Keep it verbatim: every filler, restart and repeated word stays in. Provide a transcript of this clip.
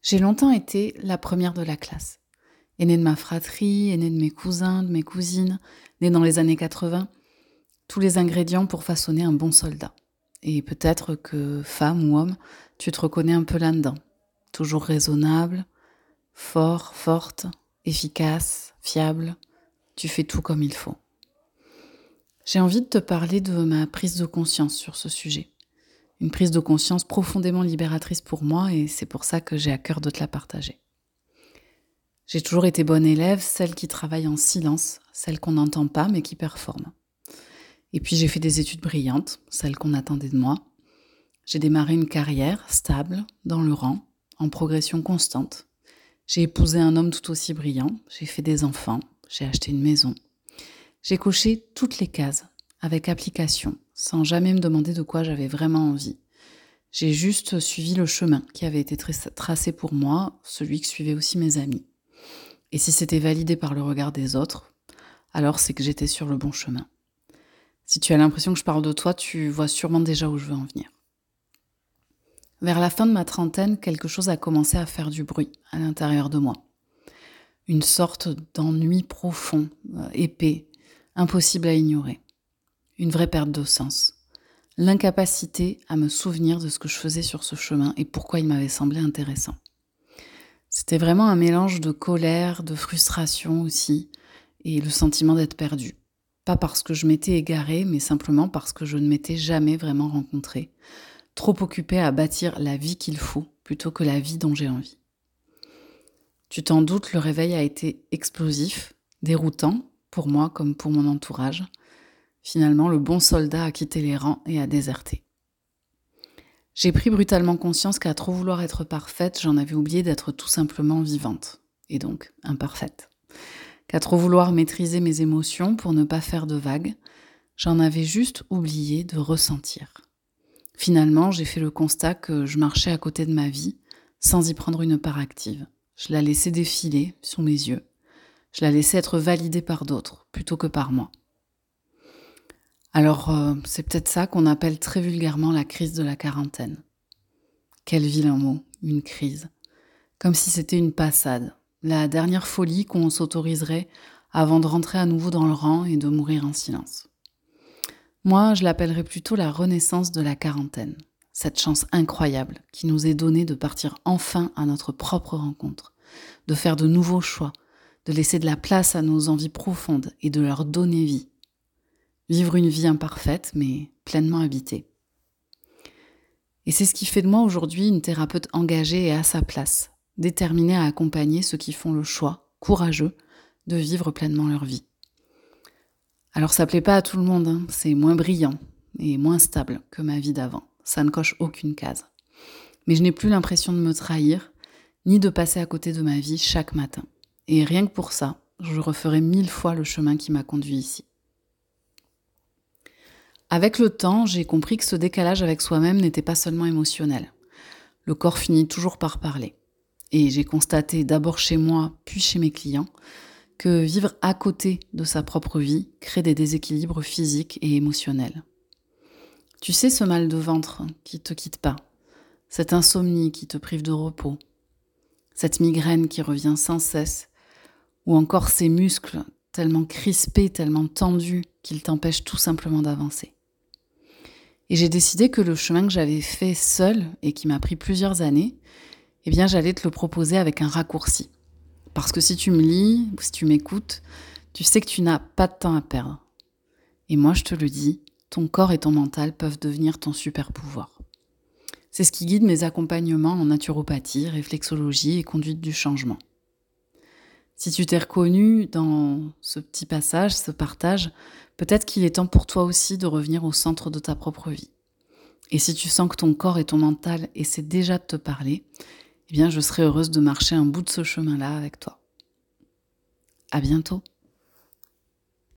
J'ai longtemps été la première de la classe. Aînée de ma fratrie, aînée de mes cousins, de mes cousines, née dans les années quatre-vingts. Tous les ingrédients pour façonner un bon soldat. Et peut-être que, femme ou homme, tu te reconnais un peu là-dedans. Toujours raisonnable, fort, forte, efficace, fiable. Tu fais tout comme il faut. J'ai envie de te parler de ma prise de conscience sur ce sujet. Une prise de conscience profondément libératrice pour moi et c'est pour ça que j'ai à cœur de te la partager. J'ai toujours été bonne élève, celle qui travaille en silence, celle qu'on n'entend pas mais qui performe. Et puis j'ai fait des études brillantes, celles qu'on attendait de moi. J'ai démarré une carrière stable, dans le rang, en progression constante. J'ai épousé un homme tout aussi brillant, j'ai fait des enfants, j'ai acheté une maison. J'ai coché toutes les cases, avec application, sans jamais me demander de quoi j'avais vraiment envie. J'ai juste suivi le chemin qui avait été tracé pour moi, celui que suivaient aussi mes amis. Et si c'était validé par le regard des autres, alors c'est que j'étais sur le bon chemin. Si tu as l'impression que je parle de toi, tu vois sûrement déjà où je veux en venir. Vers la fin de ma trentaine, quelque chose a commencé à faire du bruit à l'intérieur de moi. Une sorte d'ennui profond, euh, épais, impossible à ignorer. Une vraie perte de sens. L'incapacité à me souvenir de ce que je faisais sur ce chemin et pourquoi il m'avait semblé intéressant. C'était vraiment un mélange de colère, de frustration aussi, et le sentiment d'être perdue. Pas parce que je m'étais égarée, mais simplement parce que je ne m'étais jamais vraiment rencontrée. Trop occupée à bâtir la vie qu'il faut, plutôt que la vie dont j'ai envie. Tu t'en doutes, le réveil a été explosif, déroutant, pour moi comme pour mon entourage. Finalement, le bon soldat a quitté les rangs et a déserté. J'ai pris brutalement conscience qu'à trop vouloir être parfaite, j'en avais oublié d'être tout simplement vivante, et donc imparfaite. Qu'à trop vouloir maîtriser mes émotions pour ne pas faire de vagues, j'en avais juste oublié de ressentir. Finalement, j'ai fait le constat que je marchais à côté de ma vie sans y prendre une part active. Je la laissais défiler sous mes yeux. Je la laissais être validée par d'autres, plutôt que par moi. Alors, euh, c'est peut-être ça qu'on appelle très vulgairement la crise de la quarantaine. Quel vilain mot, une crise. Comme si c'était une passade, la dernière folie qu'on s'autoriserait avant de rentrer à nouveau dans le rang et de mourir en silence. Moi, je l'appellerais plutôt la renaissance de la quarantaine, cette chance incroyable qui nous est donnée de partir enfin à notre propre rencontre, de faire de nouveaux choix, de laisser de la place à nos envies profondes et de leur donner vie. Vivre une vie imparfaite, mais pleinement habitée. Et c'est ce qui fait de moi aujourd'hui une thérapeute engagée et à sa place, déterminée à accompagner ceux qui font le choix, courageux, de vivre pleinement leur vie. Alors ça plaît pas à tout le monde, hein, c'est moins brillant et moins stable que ma vie d'avant. Ça ne coche aucune case. Mais je n'ai plus l'impression de me trahir, ni de passer à côté de ma vie chaque matin. Et rien que pour ça, je referai mille fois le chemin qui m'a conduit ici. Avec le temps, j'ai compris que ce décalage avec soi-même n'était pas seulement émotionnel. Le corps finit toujours par parler. Et j'ai constaté d'abord chez moi, puis chez mes clients, que vivre à côté de sa propre vie crée des déséquilibres physiques et émotionnels. Tu sais, ce mal de ventre qui te quitte pas, cette insomnie qui te prive de repos, cette migraine qui revient sans cesse, ou encore ces muscles tellement crispés, tellement tendus qu'ils t'empêchent tout simplement d'avancer. Et j'ai décidé que le chemin que j'avais fait seule et qui m'a pris plusieurs années, eh bien j'allais te le proposer avec un raccourci. Parce que si tu me lis ou si tu m'écoutes, tu sais que tu n'as pas de temps à perdre. Et moi je te le dis, ton corps et ton mental peuvent devenir ton super pouvoir. C'est ce qui guide mes accompagnements en naturopathie, réflexologie et conduite du changement. Si tu t'es reconnu dans ce petit passage, ce partage, peut-être qu'il est temps pour toi aussi de revenir au centre de ta propre vie. Et si tu sens que ton corps et ton mental essaient déjà de te parler, eh bien je serai heureuse de marcher un bout de ce chemin-là avec toi. À bientôt.